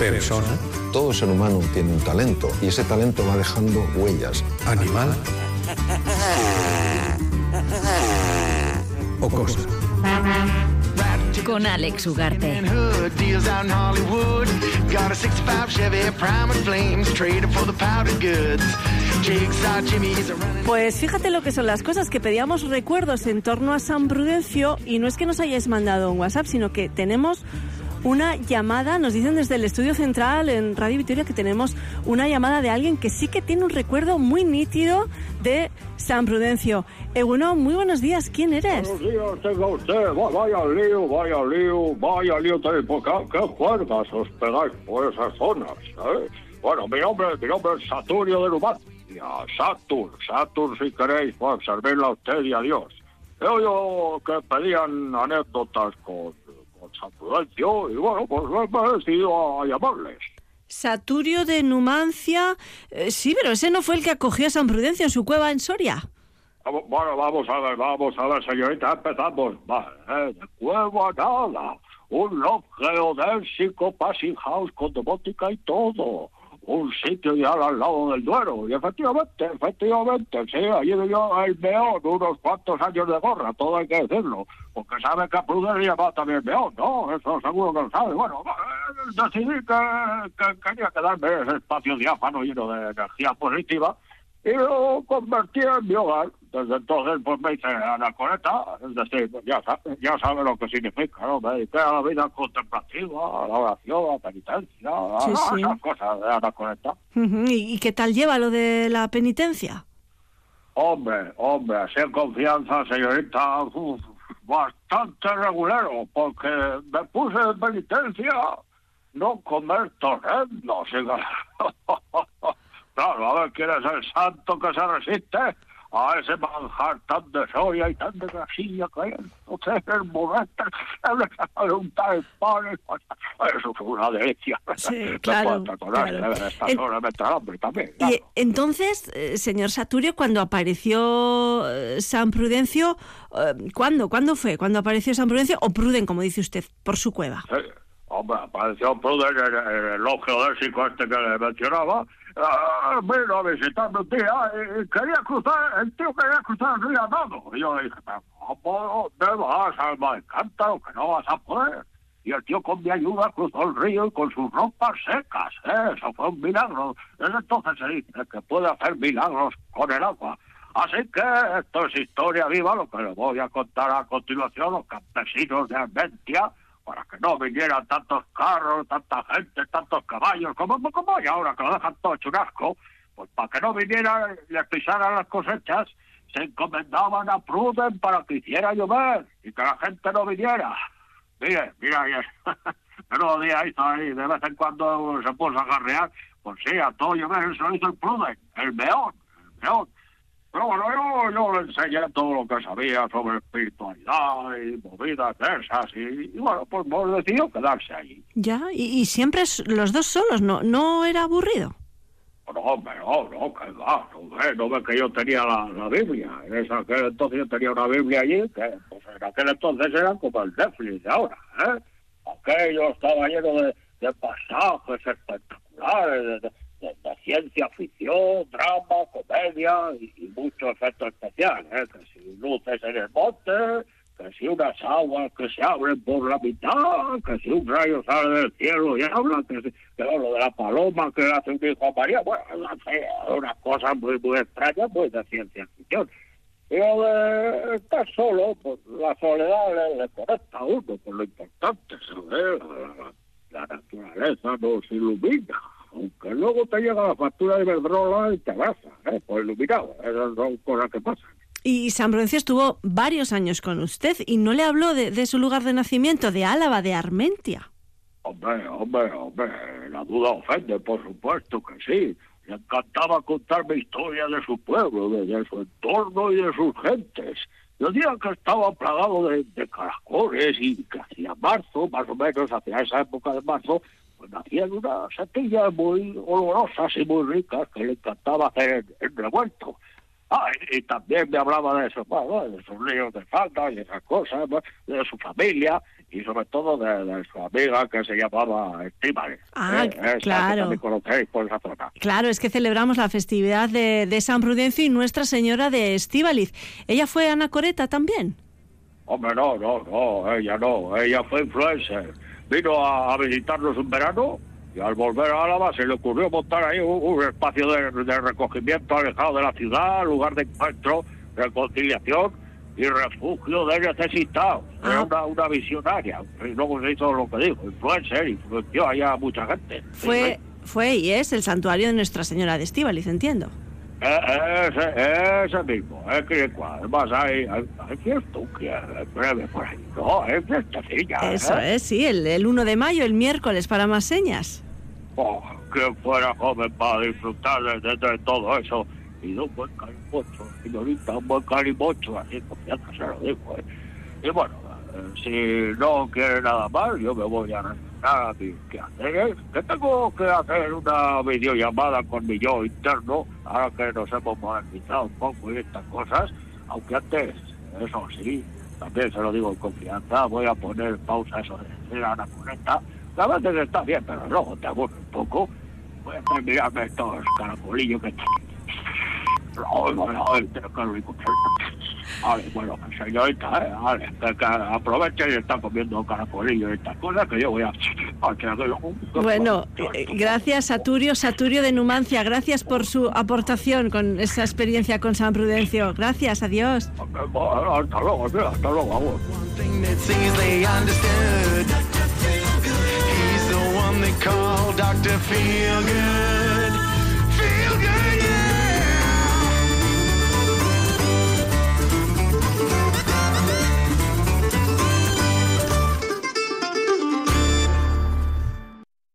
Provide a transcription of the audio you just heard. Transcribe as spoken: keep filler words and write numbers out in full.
Persona. Todo ser humano tiene un talento y ese talento va dejando huellas. Animal. O cosa. Con Alex Ugarte. Pues fíjate lo que son las cosas, que pedíamos recuerdos en torno a San Prudencio y no es que nos hayáis mandado un WhatsApp, sino que tenemos una llamada, nos dicen desde el estudio central en Radio Vitoria que tenemos una llamada de alguien que sí que tiene un recuerdo muy nítido de San Prudencio. Egunon, muy buenos días, ¿quién eres? Buenos días, tenga usted, vaya lío, vaya lío, vaya lío, porque qué juergas os pegáis por esas zonas, ¿eh? Bueno, mi nombre, mi nombre es Saturio de Numancia, Satur, Satur si queréis, pues servirle a usted y a Dios. He oído que pedían anécdotas con San Prudencio y bueno, pues me he decidido a llamarles. Saturio de Numancia, eh, sí, pero ese no fue el que acogió a San Prudencio en su cueva en Soria. Bueno, vamos a ver, vamos a ver, señorita, empezamos. Vale, ¿eh? De cueva nada, un log geodésico, passing house con domótica y todo. Un sitio ya al lado del Duero, y efectivamente, efectivamente, sí, allí vivió el Meón, unos cuantos años de gorra, todo hay que decirlo, porque sabe que a Prudencia va también Meón, ¿no? Eso seguro que lo sabe. Bueno, decidí que, que quería quedarme en ese espacio diáfano lleno de energía positiva, y lo convertí en mi hogar. Desde entonces, pues me hice anacoreta, es decir, pues ya sabe, ya sabe lo que significa, ¿no? Me dediqué a la vida contemplativa, a la oración, a la penitencia, a, sí, a sí. esas cosas de anacoreta. Uh-huh. ¿Y, ¿Y qué tal lleva lo de la penitencia? Hombre, hombre, así en confianza, señorita, uf, bastante regulero, porque me puse en penitencia no comer torrendo, Claro, a ver quién es el santo que se resiste a ese manjar tan de soya y tan de grasilla que hay. Entonces, el burrete, el untar el pan, eso fue una delicia. Sí, claro, claro. Esta hora me entra hambre también. Y Claro. entonces, eh, señor Saturio, cuando apareció eh, San Prudencio, eh, ¿cuándo? ¿Cuándo fue? ¿Cuándo apareció San Prudencio o Pruden, como dice usted, por su cueva? Sí. Hombre, apareció Pruden en el, el log geodésico este que le mencionaba. Uh, vino a visitarme un día y quería cruzar, el tío quería cruzar el río andando. Y yo le dije, pero ¿cómo te vas al Malcántaro que no vas a poder? Y el tío con mi ayuda cruzó el río y con sus ropas secas. ¿eh? Eso fue un milagro. Desde entonces se dice que puede hacer milagros con el agua. Así que esto es historia viva, lo que les voy a contar a continuación, los campesinos de Armentia, para que no vinieran tantos carros, tanta gente, tantos caballos, como, como hay ahora, que lo dejan todo hecho un asco, pues para que no vinieran y les pisaran las cosechas, se encomendaban a Pruden para que hiciera llover y que la gente no viniera. Mire, mira, menudo día hizo ahí, de vez en cuando se puso a garrear, pues sí, a todo llover, eso lo hizo el Pruden, el Meón, el Meón. Pero bueno, yo, yo le enseñé todo lo que sabía sobre espiritualidad y movidas de esas y, y bueno, pues hemos decidido quedarse allí. Ya, y, y siempre los dos solos, ¿no? ¿No era aburrido? No, hombre, no, no, que va, no ve, no ve que yo tenía la, la Biblia. En ese, aquel entonces yo tenía una Biblia allí que pues en aquel entonces era como el Netflix de ahora, ¿eh? Aquello estaba lleno de, de pasajes espectaculares, de, de, de, de ciencia ficción, drama, comedia y, y mucho efecto especial, ¿eh? Que si luces en el monte, que si unas aguas que se abren por la mitad, que si un rayo sale del cielo y habla, que, si, que lo de la paloma que hace un hijo a María, bueno, unas cosas muy, muy extrañas, muy de ciencia ficción. Y lo de estar solo, pues la soledad le, le conecta a uno, por lo importante, ¿sabes? La, la, la naturaleza nos ilumina, aunque luego te llega la factura de Iberdrola y te abraza, ¿eh? Por iluminado, esas son cosas que pasan. Y San Prudencio estuvo varios años con usted y no le habló de, de su lugar de nacimiento, de Álava, de Armentia. Hombre, hombre, hombre, la duda ofende, por supuesto que sí. Le encantaba contarme historias de su pueblo, de, de su entorno y de sus gentes. Y el día que estaba plagado de, de caracoles y que hacía marzo, más o menos hacia esa época de marzo, pues nacían unas setillas muy olorosas y muy ricas que le encantaba hacer en, en revuelto. Ah, y, y también me hablaba de eso, bueno, de sus líos de falda y esas cosas, de su familia, y sobre todo de, de su amiga que se llamaba Estíbaliz. Ah, eh, claro. Que también conocéis por esa zona. Claro, es que celebramos la festividad de, de San Prudencio y Nuestra Señora de Estíbaliz. ¿Ella fue anacoreta también? Hombre, no, no, no, ella no, ella fue influencer. Vino a, a visitarnos un verano y al volver a Álava se le ocurrió montar ahí un, un espacio de, de recogimiento alejado de la ciudad, lugar de encuentro, reconciliación y refugio de necesitados. Ah. Era una, una visionaria. Y luego se hizo lo que dijo, influencer, influenció allá a mucha gente. Fue, fue y es el santuario de Nuestra Señora de Estíbaliz, entiendo. Eh, ese, ese mismo, es que además hay, hay, hay fiesta que en breve por ahí. No, es fiestecilla. Eso ¿eh? es, sí, el, el uno de mayo, el miércoles, para más señas. Oh, que fuera joven para disfrutar de, de, de todo eso. Y de un buen calimocho, señorita, un buen calimocho, así confianza se lo digo. ¿eh? Y bueno, eh, si no quiere nada más, yo me voy a resignar a mis quehaceres, que tengo que hacer una videollamada con mi yo interno, ahora que nos hemos modernizado un poco y estas cosas, aunque antes, eso sí, también se lo digo en confianza, voy a poner pausa eso de la anaconeta, que a veces está bien, pero luego te aburre un poco. Voy a terminarme estos caracolillos que están. Ay, bueno, ay, qué rico. Vale, bueno, señorita, eh, vale, que, que aproveche y está comiendo caracolillos y estas cosas que yo voy a... Bueno, eh, gracias Saturio, Saturio de Numancia, gracias por su aportación con esa experiencia con San Prudencio. Gracias, adiós. Hasta luego, hasta luego, vamos. He's the one they call Doctor Feelgood.